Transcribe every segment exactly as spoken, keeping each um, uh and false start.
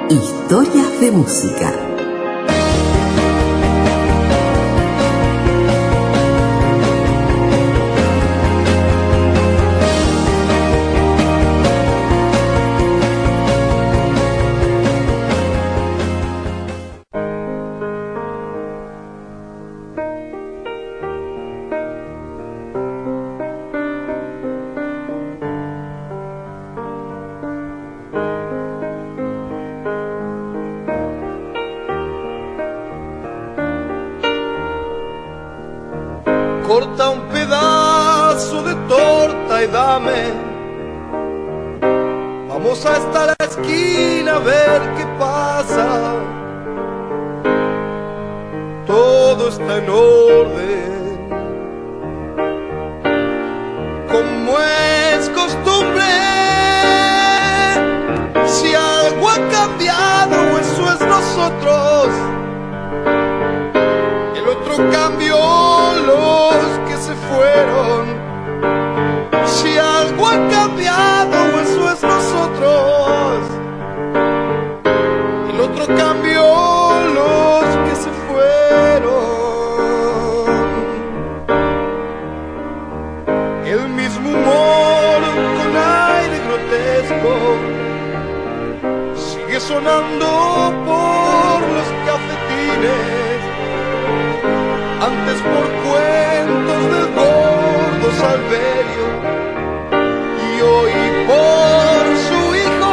Historias de música. Corta un pedazo de torta y dame. Vamos hasta la esquina a ver qué pasa. Todo está en orden, como es costumbre. Si algo ha cambiado, eso es nosotros. El otro cambió, los que se fueron. Si algo ha cambiado, eso es nosotros. El otro cambió, los que se fueron. El mismo humor con aire grotesco sigue sonando por los cafetines. Antes por cuentos del gordo Salverio y hoy por su hijo.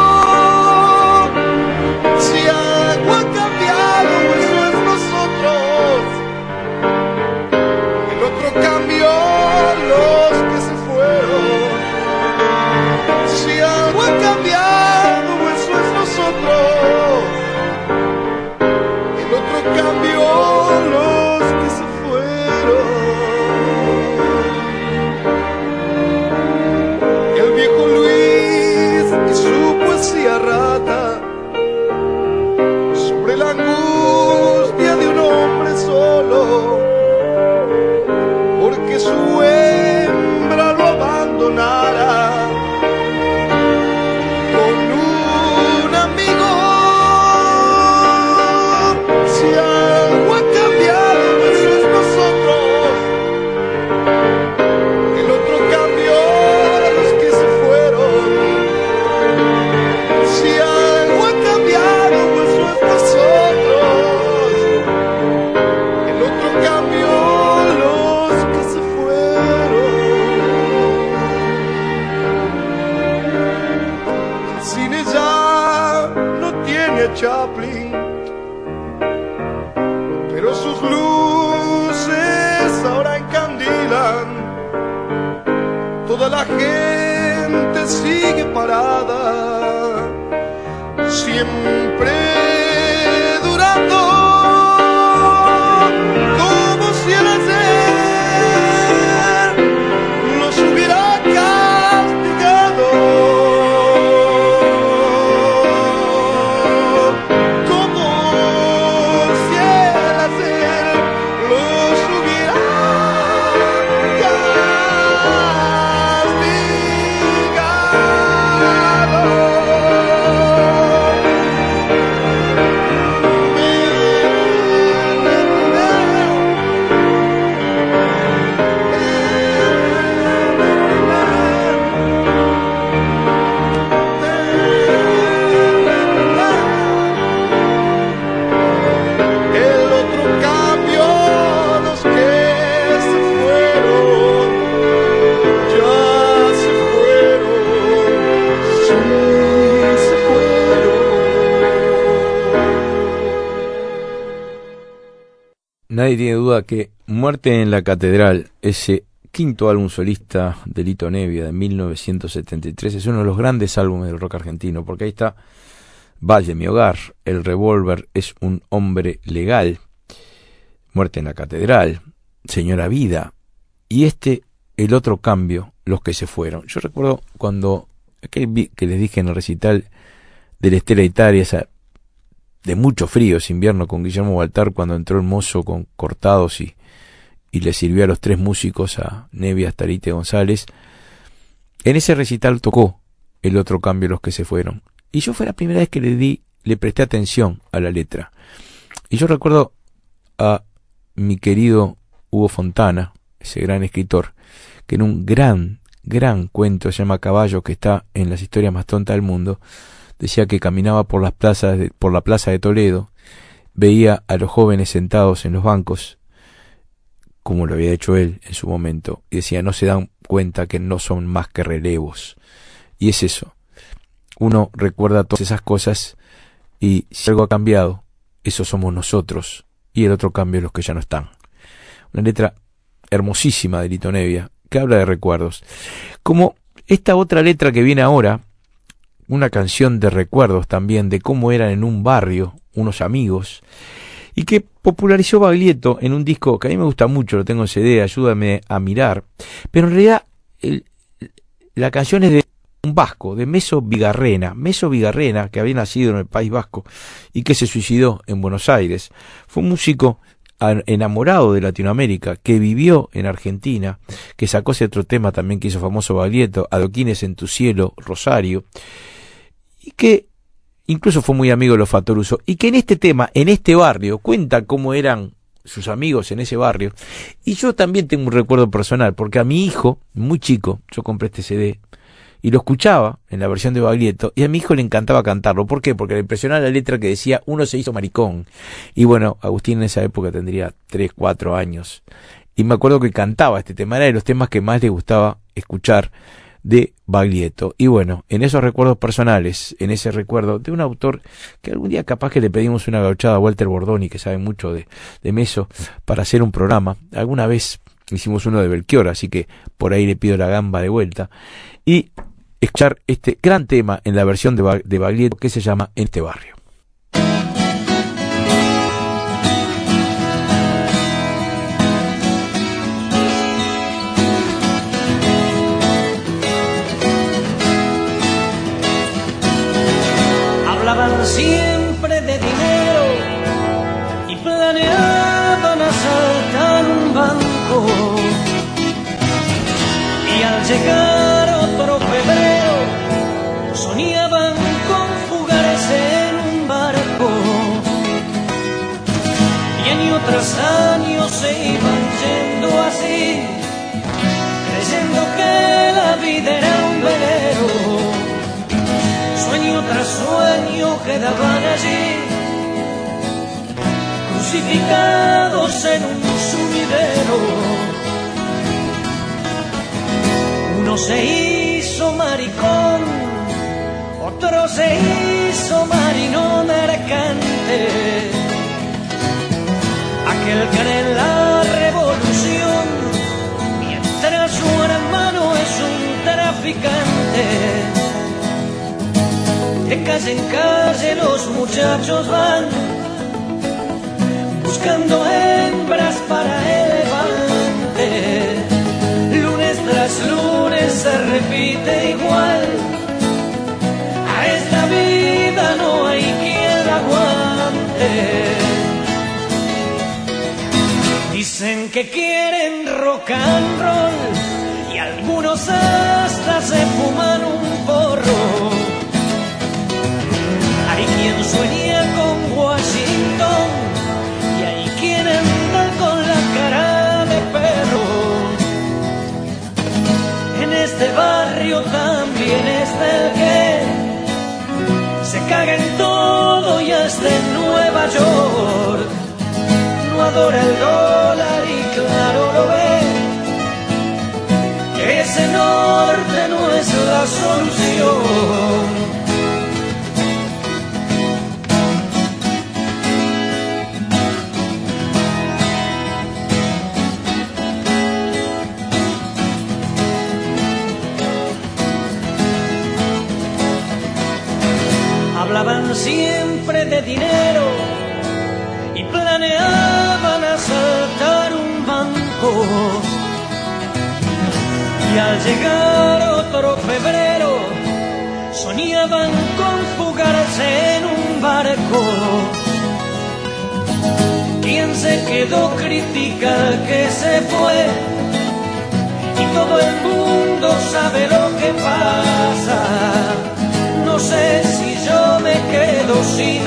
Si algo ha cambiado, eso es nosotros. El otro cambió, los que se fueron. Si algo ha cambiado, eso es nosotros. El otro cambió, los rata sobre la angustia de un hombre solo, porque su hembra lo abandonara con un amigo. Si algo ha cambiado, eso es nosotros. El otro cambió, a los que se fueron. Si algo ha cambiado, eso es nosotros. El otro cambió, los que se fueron. El cine ya no tiene a Chaplin, pero sus luces ahora encandilan. Toda la gente sigue parada, siempre durando, como si el ayer los hubiera castigado, como si el ayer los hubiera castigado. Nadie tiene duda que Muerte en la Catedral, ese quinto álbum solista de Lito Nebbia de mil novecientos setenta y tres, es uno de los grandes álbumes del rock argentino, porque ahí está Valle, mi hogar, El revólver es un hombre legal, Muerte en la Catedral, Señora Vida, y este, El otro cambio, Los que se fueron. Yo recuerdo cuando, que, que les dije en el recital del Estela Italia, esa de mucho frío ese invierno con Guillermo Baltar, cuando entró el mozo con cortados y, y le sirvió a los tres músicos, a Nebbia, Starita y González. En ese recital tocó El otro cambio, Los que se fueron. Y yo fue la primera vez que le di le presté atención a la letra. Y yo recuerdo a mi querido Hugo Fontana, ese gran escritor, que en un gran, gran cuento se llama Caballo, que está en las historias más tontas del mundo, decía que caminaba por las plazas de, por la plaza de Toledo, veía a los jóvenes sentados en los bancos, como lo había hecho él en su momento, y decía, no se dan cuenta que no son más que relevos. Y es eso, uno recuerda todas esas cosas, y si algo ha cambiado, eso somos nosotros, y el otro cambio es los que ya no están. Una letra hermosísima de Lito Nebbia, que habla de recuerdos. Como esta otra letra que viene ahora, una canción de recuerdos también, de cómo eran en un barrio, unos amigos, y que popularizó Baglietto en un disco que a mí me gusta mucho, lo tengo en C D, Ayúdame a mirar, pero en realidad el, la canción es de un vasco, de Meso Vigarrena, Meso Vigarrena, que había nacido en el País Vasco y que se suicidó en Buenos Aires. Fue un músico enamorado de Latinoamérica, que vivió en Argentina, que sacó ese otro tema también que hizo famoso Baglietto, Adoquines en tu cielo, Rosario, y que incluso fue muy amigo de los Fatoruso, y que en este tema, en este barrio, cuenta cómo eran sus amigos en ese barrio. Y yo también tengo un recuerdo personal, porque a mi hijo, muy chico, yo compré este C D, y lo escuchaba en la versión de Baglietto, y a mi hijo le encantaba cantarlo. ¿Por qué? Porque le impresionaba la letra que decía, uno se hizo maricón. Y bueno, Agustín en esa época tendría tres, cuatro años. Y me acuerdo que cantaba este tema, era de los temas que más le gustaba escuchar de Baglietto. Y bueno, en esos recuerdos personales, en ese recuerdo de un autor que algún día capaz que le pedimos una gauchada a Walter Bordoni, que sabe mucho de, de Meso, para hacer un programa. Alguna vez hicimos uno de Belchior, así que por ahí le pido la gamba de vuelta. Y escuchar este gran tema en la versión de, de Baglietto que se llama En este barrio. Hablaban siempre de dinero y planeaban asaltar un banco, y al llegar otro febrero soñaban con fugarse en un barco, y año tras año se iban yendo así, creyendo que la vida era un velero. Sueño tras sueño quedaban allí, crucificados en un sumidero. Uno se hizo maricón, otro se hizo marino mercante, aquel que en la revolución, mientras su hermano es un traficante. De calle en calle los muchachos van, buscando hembras para el levante. Lunes tras lunes se repite igual, a esta vida no hay quien la aguante. Dicen que quieren rock and roll y algunos hasta se fuman un porro. Hay quien sueña con Washington y hay quien anda con la cara de perro. En este barrio también está el que se caga en todo y hasta en Nueva York. No adora el dólar y claro lo ve, que ese norte no es la solución. Hablaban siempre de dinero y planeaban asaltar un banco, y al llegar otro febrero soñaban con fugarse en un barco. Quien se quedó critica al que se fue, y todo el mundo sabe lo que pasa. No sé si yo me quedo sin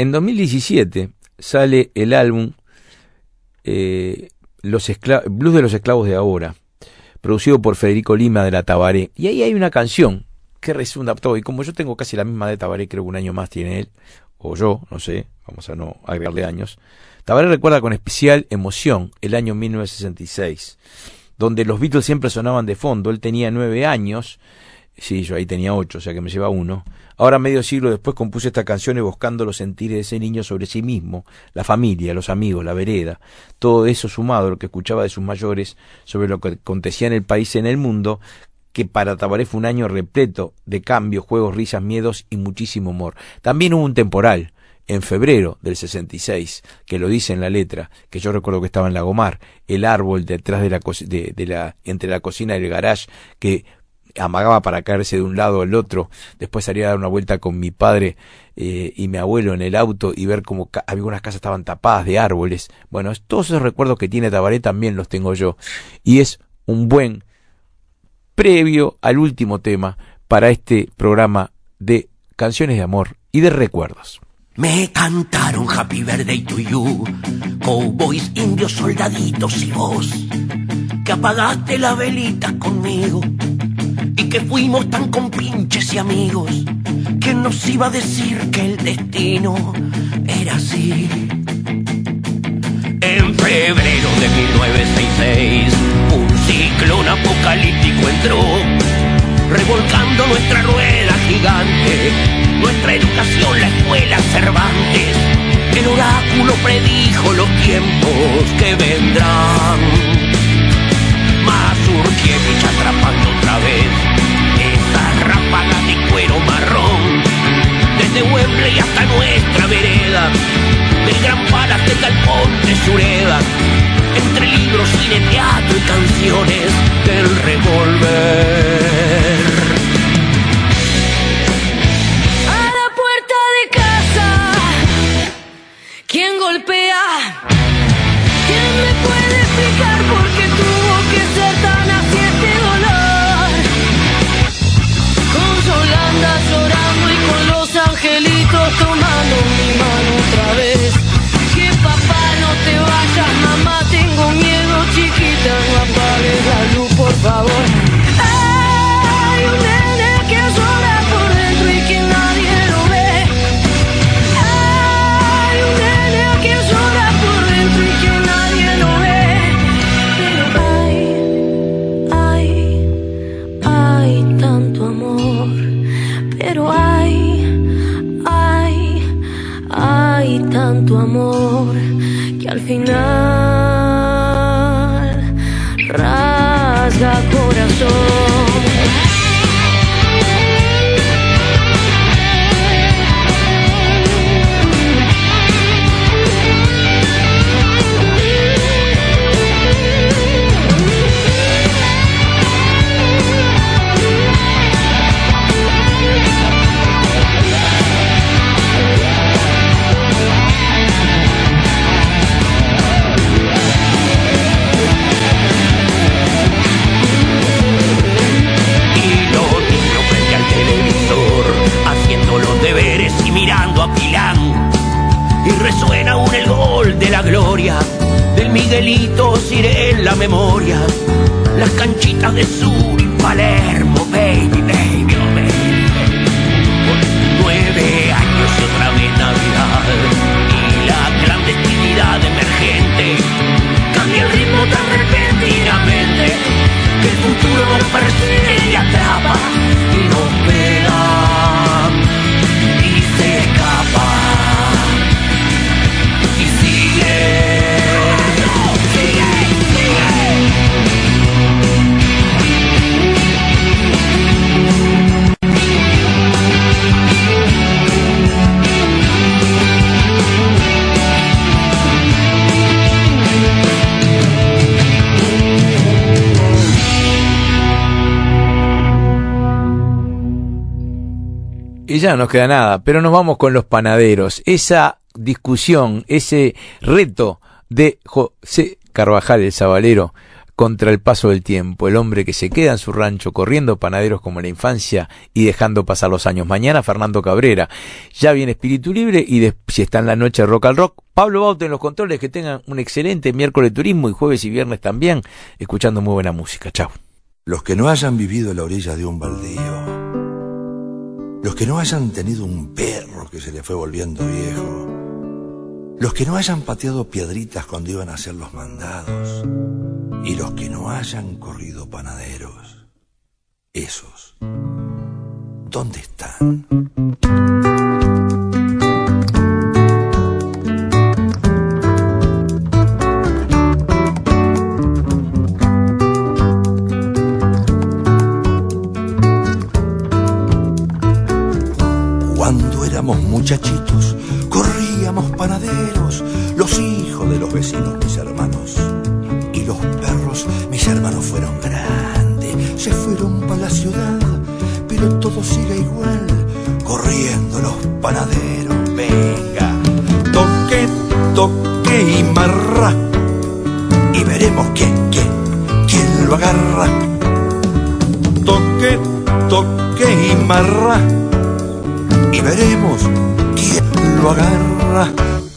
en dos mil diecisiete sale el álbum eh, los Escla- Blues de los Esclavos de Ahora, producido por Federico Lima de la Tabaré, y ahí hay una canción que resunda todo, y como yo tengo casi la misma de Tabaré, creo que un año más tiene él, o yo, no sé, vamos a no agregarle años. Tabaré recuerda con especial emoción el año mil novecientos sesenta y seis, donde los Beatles siempre sonaban de fondo. Él tenía nueve años, sí, yo ahí tenía ocho, o sea que me lleva uno. Ahora, medio siglo después, compuse esta canción evocando los sentires de ese niño sobre sí mismo, la familia, los amigos, la vereda, todo eso sumado a lo que escuchaba de sus mayores sobre lo que acontecía en el país y en el mundo, que para Tabaré fue un año repleto de cambios, juegos, risas, miedos y muchísimo humor. También hubo un temporal en febrero del sesenta y seis, que lo dice en la letra, que yo recuerdo que estaba en Lagomar, el árbol detrás de la, de, de la entre la cocina y el garage, que amagaba para caerse de un lado al otro. Después salía a dar una vuelta con mi padre eh, y mi abuelo en el auto y ver cómo ca- algunas casas estaban tapadas de árboles. Bueno, todos esos recuerdos que tiene Tabaré también los tengo yo, y es un buen previo al último tema para este programa de canciones de amor y de recuerdos. Me cantaron Happy Birthday to You, cowboys, indios, soldaditos y vos, que apagaste la velita conmigo y que fuimos tan compinches y amigos. ¿Quién nos iba a decir que el destino era así? En febrero de mil novecientos sesenta y seis, un ciclón apocalíptico entró, revolcando nuestra rueda gigante, nuestra educación, la escuela Cervantes. El oráculo predijo los tiempos que vendrán. Mazurkiewicz atrapando otra vez esa ráfaga de cuero marrón, desde Wembley hasta nuestra vereda, del Gran Palace hasta el Ponte Sureda, entre libros, cine, teatro y canciones del revólver. A la puerta de casa, ¿quién golpea? ¿Quién me puede explicar por qué tuvo que ser tan así este dolor? Con Yolanda llorando y con los angelitos tomando mi mano otra vez. Que papá no te vayas, mamá, tengo miedo, chiquita, no apagues la luz, por favor. Hay un nene que llora por dentro y que nadie lo ve. Hay un nene que llora por dentro y que nadie lo ve. Pero hay, hay, hay tanto amor. Pero hay, hay, hay tanto amor que al final rasga corazón. Los deberes y mirando a Pilán, y resuena aún el gol de la gloria del Miguelito Ciré en la memoria. Las canchitas de Sur y Palermo, baby, baby, oh baby. Nueve años y otra vez Navidad, y la clandestinidad emergente cambia el ritmo tan repentinamente que el futuro nos persigue y atrapa y nos pega. Y ya no nos queda nada, pero nos vamos con los panaderos. Esa discusión, ese reto de José Carvajal, el Sabalero, contra el paso del tiempo, el hombre que se queda en su rancho corriendo panaderos como en la infancia y dejando pasar los años. Mañana Fernando Cabrera, ya viene Espíritu Libre y de, si está en la noche Rock al Rock, Pablo Baute en los controles. Que tengan un excelente miércoles de turismo y jueves y viernes también, escuchando muy buena música. Chao. Los que no hayan vivido a la orilla de un baldío, los que no hayan tenido un perro que se le fue volviendo viejo, los que no hayan pateado piedritas cuando iban a hacer los mandados, y los que no hayan corrido panaderos, esos, ¿dónde están? Cuando éramos muchachitos, corríamos panaderos, los hijos de los vecinos, mis hermanos. Y los perros, mis hermanos, fueron grandes, se fueron para la ciudad, pero todo sigue igual, corriendo los panaderos. Venga, toque, toque y marra, y veremos quién, quién, quién lo agarra. Toque, toque y marra, y veremos quién lo agarra.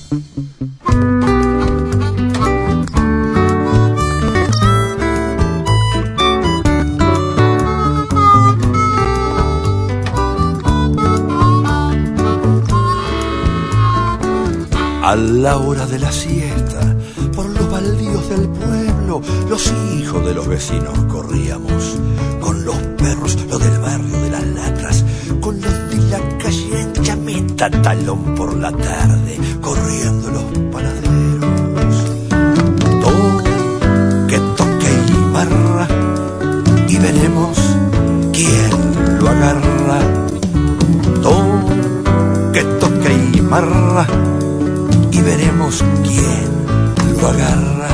A la hora de la siesta, por los baldíos del pueblo, los hijos de los vecinos corríamos, con los perros, los del barrio de las Latras, con los de la calle ancha, meta talón por la tarde, corriendo los panaderos. Toque, toque y marra, y veremos quién lo agarra. Toque, toque y marra, y veremos quién lo agarra.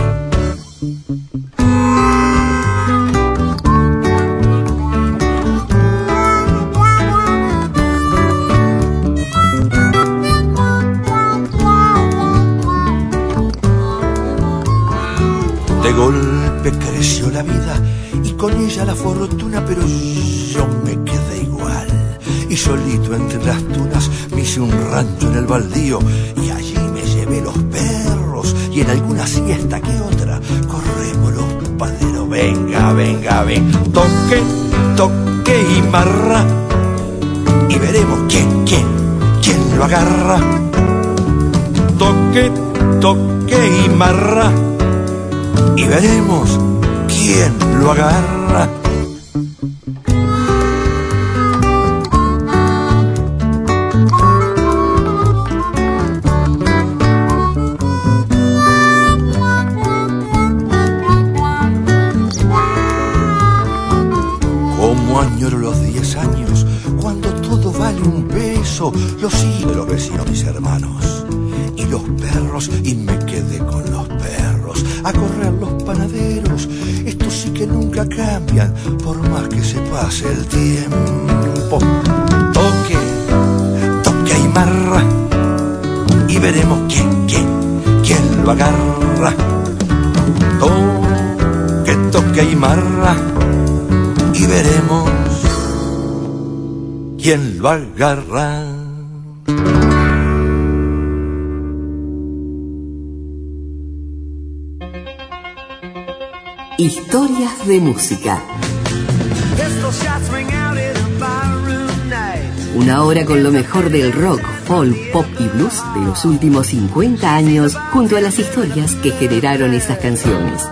De golpe creció la vida y con ella la fortuna, pero yo me quedé igual. Y solito entre las tunas me hice un rancho en el baldío, y allí me llevé los perros, y en alguna siesta que otra corremos los panaderos. Venga, venga, ven, toque, toque y marra, y veremos quién, quién, quién lo agarra. Toque, toque y marra, y veremos quién lo agarra. Como añoro los diez años, cuando todo vale un peso, los hijos de los vecinos, mis hermanos, y los perros, y me quedé con los perros a correr los panaderos. Estos sí que nunca cambian, por más que se pase el tiempo. Toque, toque y marra, y veremos quién, quién, quién lo agarra. Toque, toque y marra, y veremos quién lo agarra. Historias de música. Una hora con lo mejor del rock, folk, pop y blues de los últimos cincuenta años, junto a las historias que generaron esas canciones.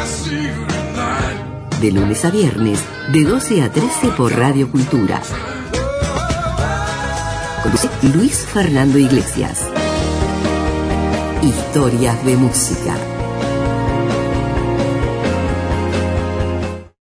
De lunes a viernes, de doce a trece por Radio Cultura. Conduce Luis Fernando Iglesias. Historias de música.